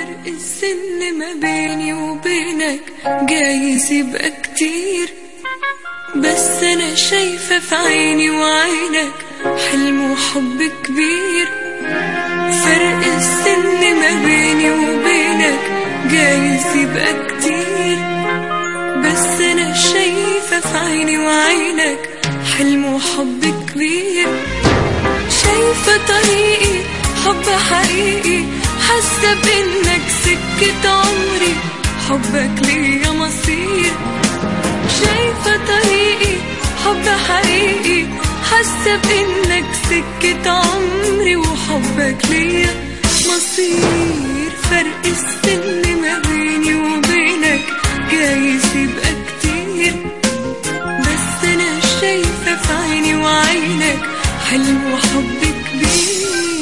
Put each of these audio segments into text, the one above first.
فرق السن ما بيني وبينك جايز يبقى كتير، بس أنا شايفة في عيني وعينك حلم وحب كبير. فرق السن ما بيني وبينك جايز يبقى كتير، بس أنا شايفة في عيني وعينك حلم وحب كبير. شايفة طريقي حب حقيقي، حاسة بإنك سكة عمري، حبك ليا مصير. شايفة طريقي حب حقيقي، حاسة بإنك سكة عمري وحبك ليا مصير. فرق السن ما بيني وبينك جايز يبقى كتير، بس أنا شايفة في عيني وعينك حلم وحب كبير.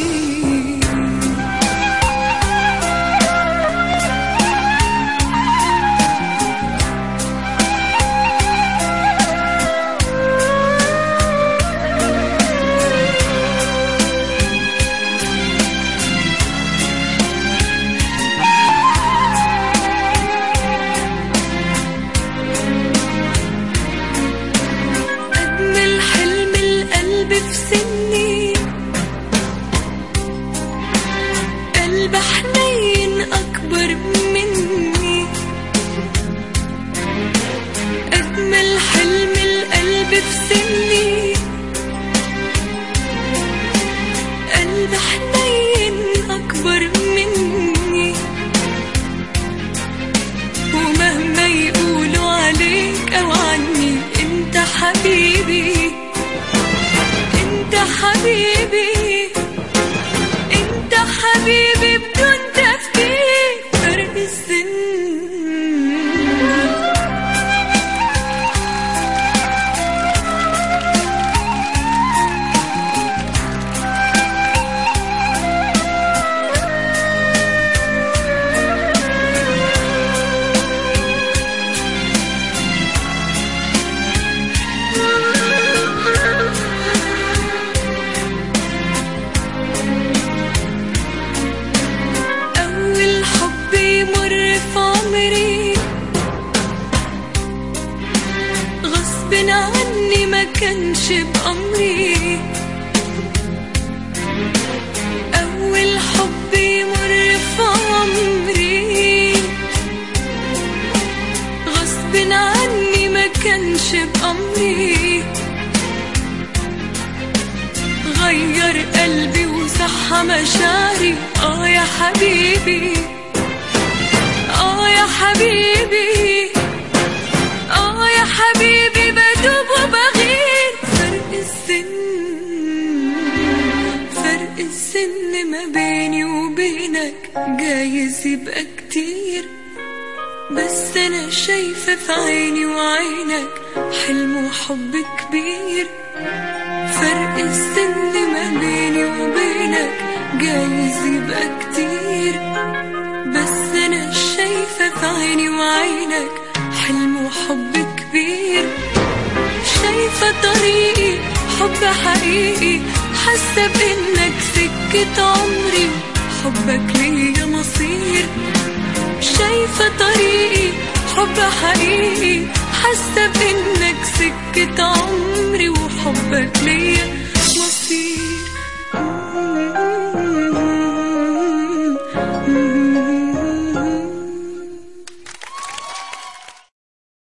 قلب حنين أكبر مني، أجمل حلم القلب في سني. قلب حنين أكبر مني، ومهما يقولوا عليك أو عني أنت حبيبي، أنت حبيبي، أنت حبيبي بدون تفكير. فرق السن غصب عني ما كانش بأمري. أول حب يمر في عمري غصب عني ما كانش بأمري. غير قلبي وصحى مشاعري. يا حبيبي، يا حبيبي، يا حبيبي بدوب وبغير. فرق السن، فرق السن ما بيني وبينك جايز يبقى كتير، بس أنا شايفة في عيني وعينك حلم وحب كبير. فرق السن ما بيني وبينك جايز يبقى كتير، بس أنا شايفة في عيني وعينك حلم وحب كبير. شايفة طريقي حب حقيقي، حاسة بإنك سكة عمري، حبك ليا مصير. شايفة طريقي حب حقيقي، حاسة بإنك سكة عمري وحبك ليا